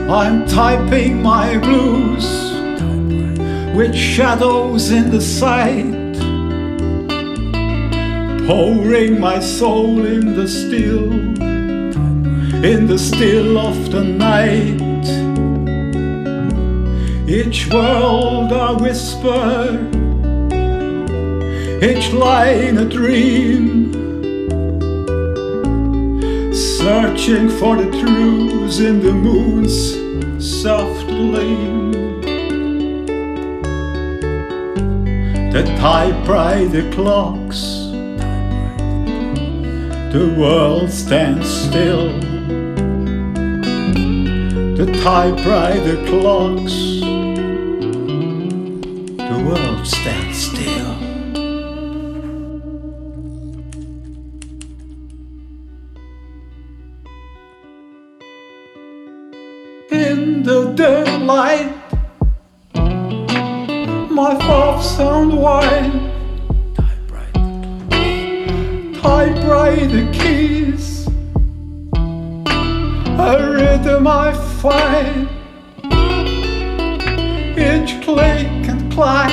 I'm typing my blues with shadows in the sight, pouring my soul in the still of the night. Each word a whisper, each line a dream, searching for the truths in the moon's soft gleam. The typewriter clocks, the world stands still. The typewriter clocks, the world stands still. In the dim light, my thoughts unwind. Typewriter keys, a rhythm I find. Each click and clack,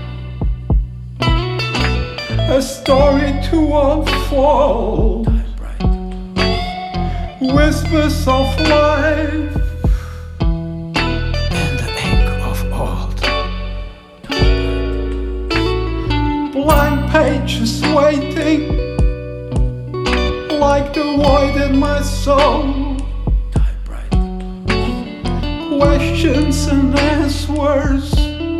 a story to unfold. Whispers of life and the ink of old. Blank pages waiting, like the void in my soul. Questions and answers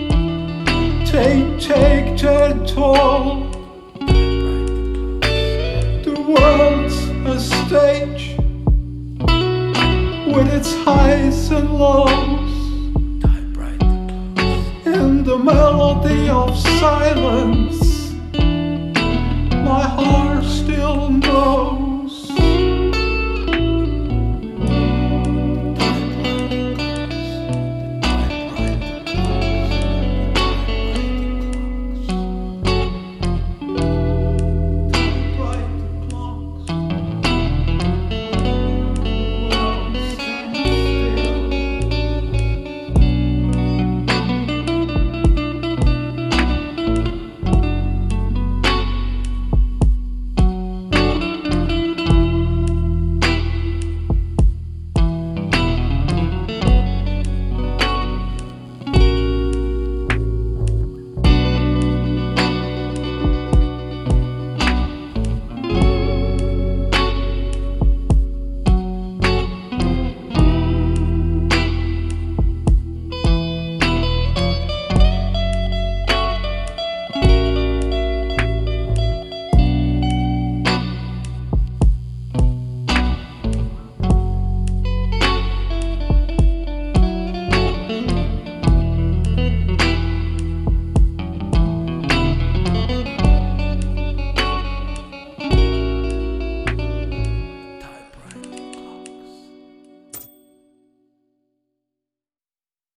take their toll. The world's a stage with its highs and lows. In the melody of silence, my heart still knows.